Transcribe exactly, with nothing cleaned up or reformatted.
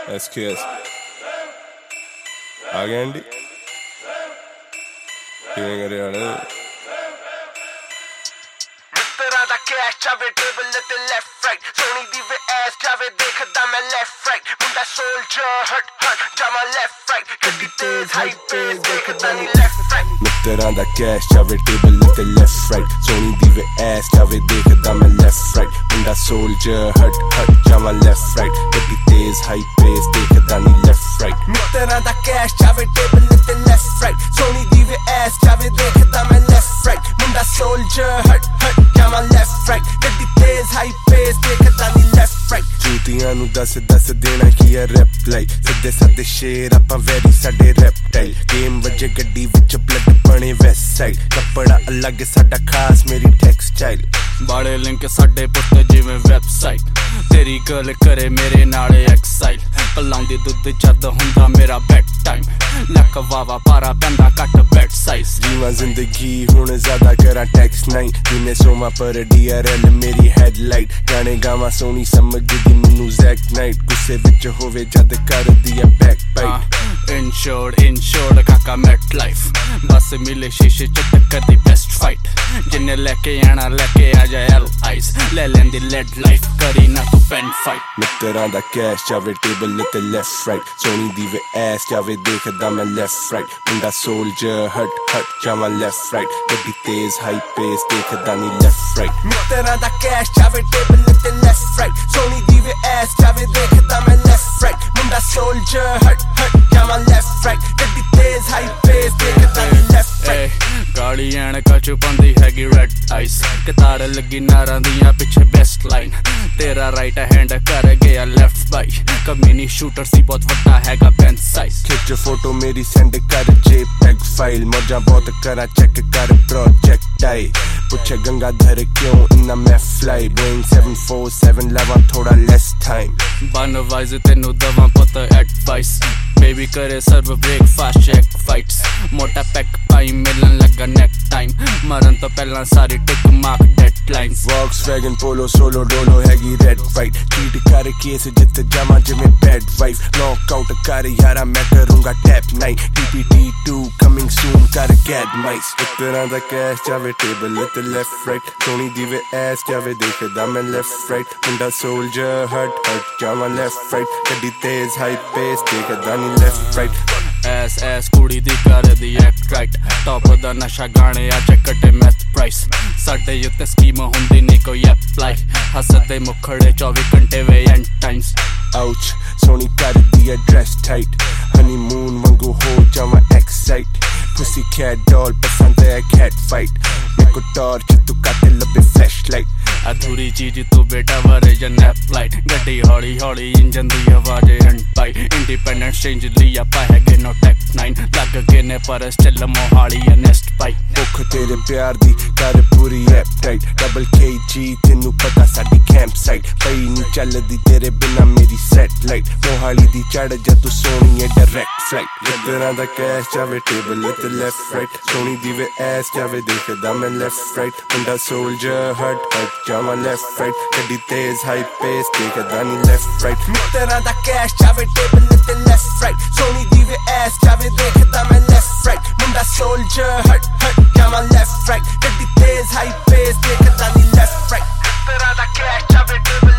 S K S आ गया Andy किवें करे हाल मित्तरां दा कैश चावे टेबल ते लेफ्ट राइट सोनी दी वे एस चावे देखदा मैं लेफ्ट राइट मुंडा सोल्जर हट हट जामा लेफ्ट राइट गड्डी तेज हाई पेस देखदा नी लेफ्ट राइट मित्तरां दा कैश चावे टेबल ते लेफ्ट राइट सोनी दी वे एस चावे देखदा मैं लेफ्ट राइट मुंडा सोल्जर हट हट जामा लेफ्ट राइट गड्डी तेज हाई पेस देखदा नी लेफ्ट राइट मित्तरां दा कैश चावे टेबल ते लेफ्ट राइट सोनी दी वे एस चावे देखदा मैं लेफ्ट राइट मुंडा सोल्जर हट हट जामा लेफ्ट राइट गड्डी तेज हाई पेस देखदा नी लेफ्ट राइट चूतियां नू दस दस देना की है रैप लाई सिद्धे सादे शेर आपां वैरी साडे रैपटाइल गेम वजे गड्डी विच ब्लड बने वेस्ट साइड कपड़ा अलग साडा खास मेरी टेक्सटाइल बाड़े लिंक साडे पुत्ते जिवें वेबसाइट तेरी गल करे मेरे नाले एक्साइल पलाउंदी दुध जद हुंदा मेरा बेड टाइम नक वावा पारा पैंदा कट बेड साइज जीवा जिंदगी हुण ज्यादा करा टैक्स नहीं जिन्ने सोमा पर डी आर एल मेरी हेडलाइट गाने गावा सोनी समझदी मैनू जैक नाइट गुस्से विच होवे जद कर दिया बैक बाइट इंश्योर्ड इंश्योर्ड काका मेट लाइफ बस मिले शीशे च टक्कर दी बेस्ट फाइट जिन्ने लेके आना लेके आ जा एल आइस ले लेंदी लेड लाइफ करी ना तू पेन फाइट मित्तरां दा कैश चावे टेबल ते लेफ्ट राइट सोनी दी वे एस चावे देखदा मैं लेफ्ट राइट मुंडा सोल्जर हट हट जामा लेफ्ट राइट गड्डी तेज हाई पेस देखदा नी लेफ्ट राइट मित्तरां दा कैश चावे टेबल ते लेफ्ट राइट सोनी दी वे एस चावे देखदा मैं लेफ्ट राइट मुंडा सोल्जर हट हट जामा लेफ्ट राइट गड्डी तेज हाई पेस देखदा नी लेफ्ट राइट गाड़ी ऐनका छुपांदी हैगी रेड आइस कतार लगी नारां दियां पिछे बेस्ट लाइन तेरा राइट हैंड कर गया लेफ्ट बाई कमीनी शूटर सी बहुत वड्डा हैगा पेन साइज खिच फोटो मेरी सेंड कर जेपीजी फाइल मौजा बहुत करा चेक कर प्रोजेक्ट आई पूछे गंगाधर क्यों इन्ना मैं fly Boeing seven four seven लवा थोड़ा लेस टाइम बन वाइज तेनू दवा पता एडवाइस बेबी करे सर्व ब्रेकफास्ट चेक फाइट्स मोटा पैक पाई मिलन लगा नेक टाइम मरन तो पहला सारी tick mark deadlines Volkswagen Polo solo डोलो हैगी रेड फाइट चीट कर केस जित जामा जिमें बैड वाइफ नॉकआउट कर यारा मैं करूंगा टैप नाइन टीपीटी टू कमिंग सून कर गेट माइस मित्तरां दा कैश चावे टेबल ते लेफ्ट राइट सोनी दी वे एस चावे देखदा मैं लेफ्ट राइट मुंडा सोल्जर हट हट जामा लेफ्ट राइट गड्डी तेज हाई पेस देखदा नी लेफ्ट राइट एस एस कुड़ी दी कर दी एक्ट राइट टॉप दा नशा गाने आ चकटे मैथ प्राइस साडे उत्ते स्कीम हुंदी नहीं कोई अप्लाई हसदे मुखड़े चौबीस घंटे वे एंड टाइम्स आउच सोनी कर दी ड्रेस टाइट हनीमून वांगू हो जावा एक्साइट पुसी कैट डॉल पसंद है कैट फाइट मेको टॉर्च तू काटे लबे फ्लैश लाइट अधूरी चीज तू बेटा वर्जन नैप लाइट गड्डी हौली हौली इंजन दी आवाज हंट पाई इंडिपेंडेंट चेंज लिया पाएगे नो टेक नाइन लग गए ने पर स्टिल मोहाली नेस्ट पाई भुख तेरे प्यार दी कर पूरी एपटाइट डबल के जी तेनू पता साडी कैंप साइट पई नहीं चलदी तेरे बिना मेरी सैटेलाइट मोहाली दी चढ़ जा तू सोनी है डायरेक्ट फ्लाइट मित्तरां दा कैश चावे टेबल ते लेफ्ट राइट सोनी दी वे एस चावे देखदा मैं लेफ्ट राइट मुंडा सोल्जर हट हट जामा लेफ्ट राइट गड्डी तेज हाई पेस देखदा नी लेफ्ट राइट मित्तरां दा कैश चावे टेबल ते लेफ्ट राइट सोनी दी वे एस चावे देखदा मैं लेफ्ट राइट मुंडा सोल्जर हट हट जामा लेफ्ट राइट गड्डी तेज हाई पेस देखदा नी लेफ्ट राइट मित्तरां दा कैश चावे टेबल